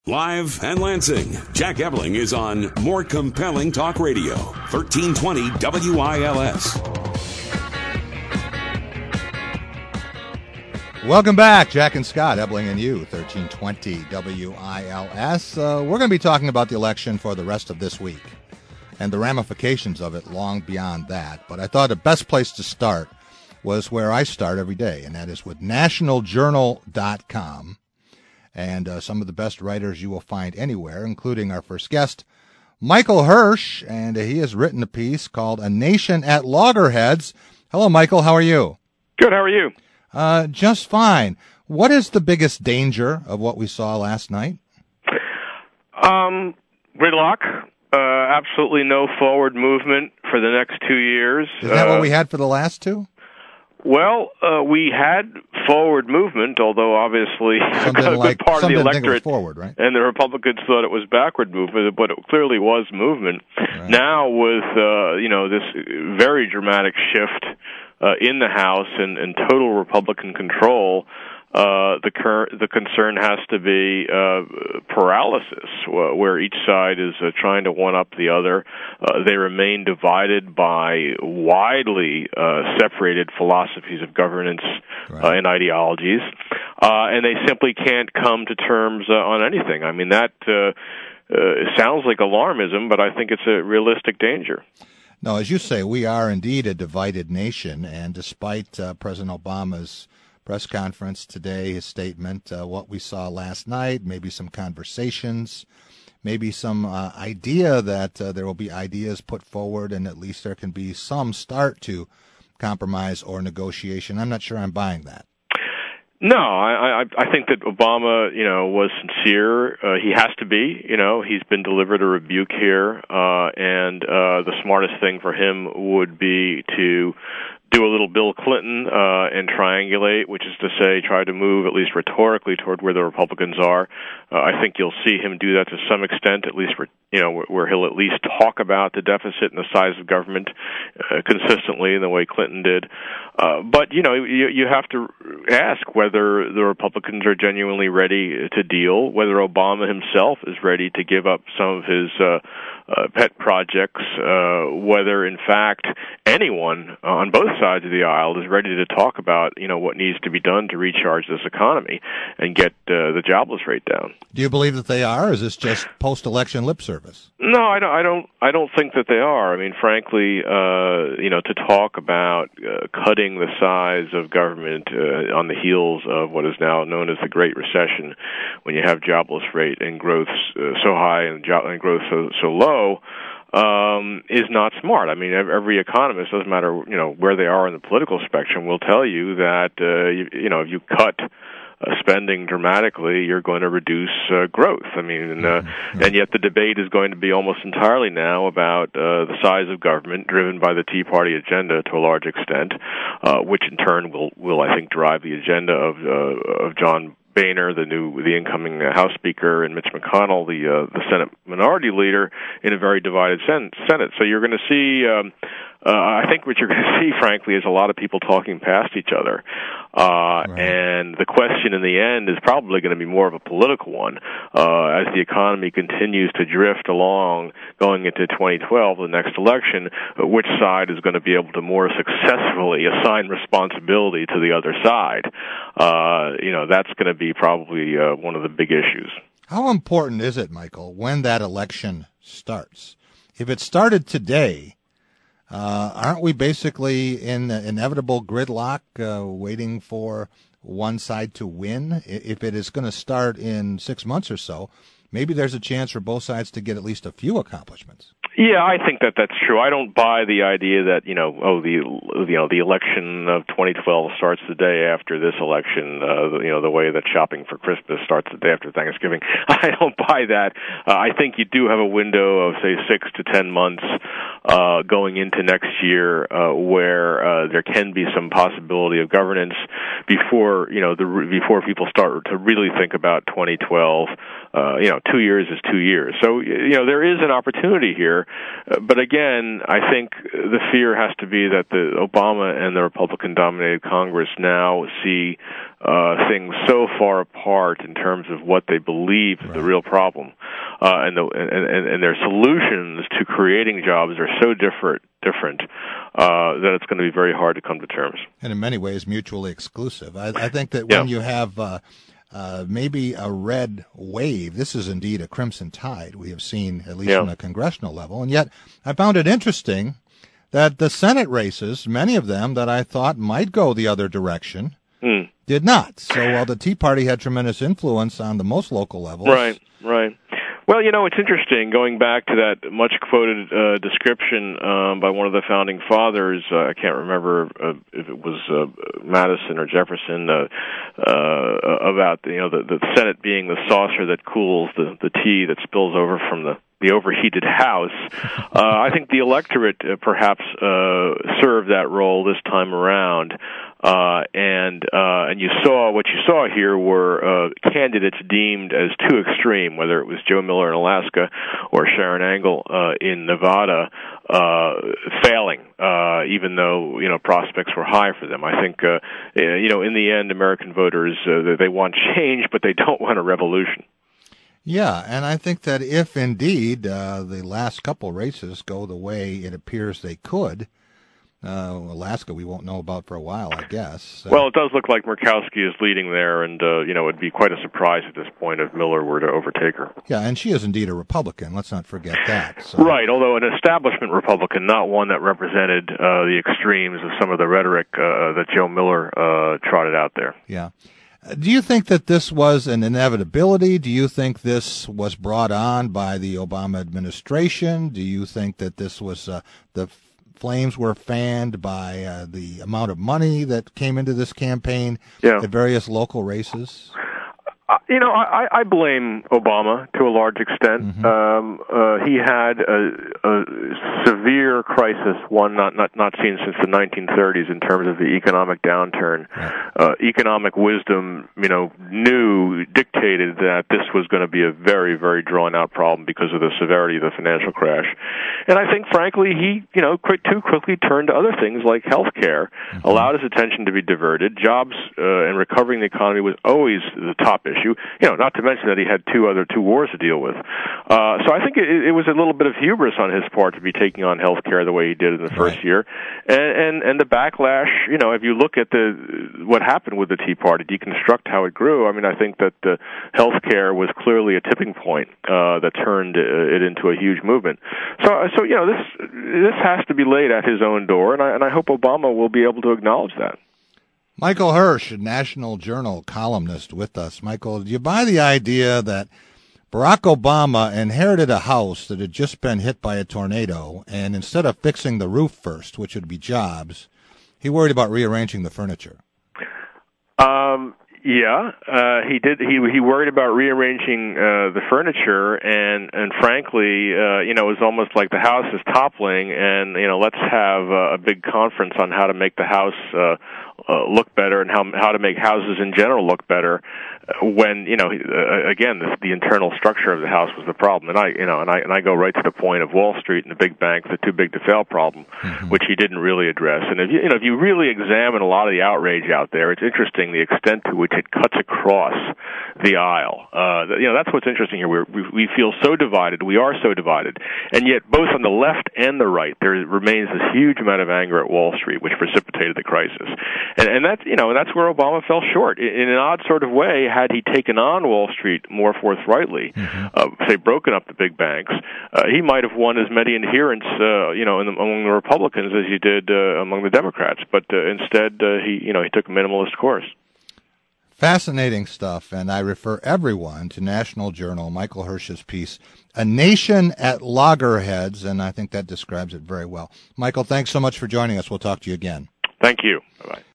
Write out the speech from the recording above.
Live and Lansing, Jack Ebling is on More Compelling Talk Radio, 1320 WILS. Welcome back, Jack and Scott, Ebling and you, 1320 WILS. We're going to be talking about the election for the rest of this week and the ramifications of it long beyond that. But I thought the best place to start was where I start every day, and that is with nationaljournal.com. And some of the best writers you will find anywhere, including our first guest, Michael Hirsch, and he has written a piece called A Nation at Loggerheads. Hello, Michael. How are you? Good. How are you? Just fine. What is the biggest danger of what we saw last night? Gridlock. Absolutely no forward movement for the next 2 years. Is that what we had for the last two? Well, we had forward movement, although obviously a good part of the electorate forward, right? And the Republicans thought it was backward movement, but it clearly was movement. Right. Now with this very dramatic shift in the House and total Republican control, the concern has to be paralysis, where each side is trying to one up the other. They remain divided by widely separated philosophies of governance and ideologies, and they simply can't come to terms on anything. I mean, that sounds like alarmism, but I think it's a realistic danger. No, as you say, we are indeed a divided nation, and despite President Obama's press conference today, his statement, what we saw last night, maybe some conversations, maybe some idea that there will be ideas put forward and at least there can be some start to compromise or negotiation. I'm not sure I'm buying that. No, I think that Obama, was sincere. He has to be. He's been delivered a rebuke here, and the smartest thing for him would be to do a little Bill Clinton and triangulate, which is to say try to move at least rhetorically toward where the Republicans are. I think you'll see him do that to some extent, at least where he'll at least talk about the deficit and the size of government consistently in the way Clinton did. But you have to ask whether the Republicans are genuinely ready to deal, whether Obama himself is ready to give up some of his pet projects, whether in fact anyone on both sides of the aisle is ready to talk about what needs to be done to recharge this economy and get the jobless rate down. Do you believe that they are, or is this just post-election lip service? No, I don't think that they are. I mean, frankly, to talk about cutting the size of government on the heels of what is now known as the Great Recession, when you have jobless rate and growth so high and growth so low, is not smart. I mean, every economist, doesn't matter where they are in the political spectrum, will tell you that if you cut spending dramatically, you're going to reduce growth. I mean, and yet the debate is going to be almost entirely now about the size of government, driven by the Tea Party agenda to a large extent, which in turn will I think drive the agenda of John Boehner, the incoming House Speaker, and Mitch McConnell, the Senate Minority Leader, in a very divided Senate. So you're going to see. I think what you're going to see, frankly, is a lot of people talking past each other. And the question in the end is probably going to be more of a political one. As the economy continues to drift along going into 2012, the next election, which side is going to be able to more successfully assign responsibility to the other side? That's going to be probably one of the big issues. How important is it, Michael, when that election starts? If it started today, aren't we basically in the inevitable gridlock waiting for one side to win? If it is going to start in 6 months or so, maybe there's a chance for both sides to get at least a few accomplishments. Yeah, I think that's true. I don't buy the idea that the election of 2012 starts the day after this election. The way that shopping for Christmas starts the day after Thanksgiving. I don't buy that. I think you do have a window of say 6 to 10 months going into next year, where there can be some possibility of governance before before people start to really think about 2012. 2 years is 2 years, so there is an opportunity here. But again, I think the fear has to be that the Obama and the Republican-dominated Congress now see things so far apart in terms of what they believe is the real problem, and their solutions to creating jobs are so different that it's going to be very hard to come to terms. And in many ways, mutually exclusive. I think that when you have maybe a red wave, this is indeed a crimson tide we have seen, at least on a congressional level. And yet I found it interesting that the Senate races, many of them that I thought might go the other direction, did not. So while the Tea Party had tremendous influence on the most local levels. Right. Well, it's interesting, going back to that much-quoted description by one of the founding fathers, I can't remember if it was Madison or Jefferson, about the Senate being the saucer that cools the tea that spills over from the overheated house. I think the electorate perhaps served that role this time around. And what you saw here were candidates deemed as too extreme, whether it was Joe Miller in Alaska or Sharon Angle in Nevada, failing, even though prospects were high for them. I think in the end, American voters they want change, but they don't want a revolution. Yeah, and I think that if indeed the last couple races go the way it appears they could, Alaska we won't know about for a while, I guess. Well, it does look like Murkowski is leading there, and it'd be quite a surprise at this point if Miller were to overtake her. Yeah, and she is indeed a Republican. Let's not forget that. So. Right, although an establishment Republican, not one that represented the extremes of some of the rhetoric that Joe Miller trotted out there. Yeah. Do you think that this was an inevitability? Do you think this was brought on by the Obama administration? Do you think that this was the flames were fanned by the amount of money that came into this campaign at various local races? I blame Obama to a large extent. He had a severe crisis, one not seen since the 1930s in terms of the economic downturn. Economic wisdom, dictated that this was going to be a very, very drawn-out problem because of the severity of the financial crash. And I think, frankly, he, too quickly turned to other things like health care, allowed his attention to be diverted. Jobs and recovering the economy was always the top issue. Not to mention that he had two wars to deal with. So I think it was a little bit of hubris on his part to be taking on health care the way he did in the first year. And the backlash, if you look at what happened with the Tea Party, deconstruct how it grew, I think that health care was clearly a tipping point that turned it into a huge movement. So this has to be laid at his own door, and I hope Obama will be able to acknowledge that. Michael Hirsch, a National Journal columnist with us. Michael, do you buy the idea that Barack Obama inherited a house that had just been hit by a tornado, and instead of fixing the roof first, which would be jobs, he worried about rearranging the furniture? He did. He worried about rearranging the furniture, and frankly, it was almost like the house is toppling, and let's have a big conference on how to make the house look better and how to make houses in general look better. When again, the internal structure of the house was the problem, and I go right to the point of Wall Street and the big banks, the too big to fail problem, which he didn't really address. And if you really examine a lot of the outrage out there, it's interesting the extent to which it cuts across the aisle. That's what's interesting here. We feel so divided. We are so divided, and yet both on the left and the right, there remains this huge amount of anger at Wall Street, which precipitated the crisis. And that's where Obama fell short in an odd sort of way. Had he taken on Wall Street more forthrightly, say broken up the big banks, he might have won as many adherents, among the Republicans as he did among the Democrats. But instead, he took a minimalist course. Fascinating stuff, and I refer everyone to National Journal, Michael Hirsch's piece, A Nation at Loggerheads, and I think that describes it very well. Michael, thanks so much for joining us. We'll talk to you again. Thank you. Bye-bye.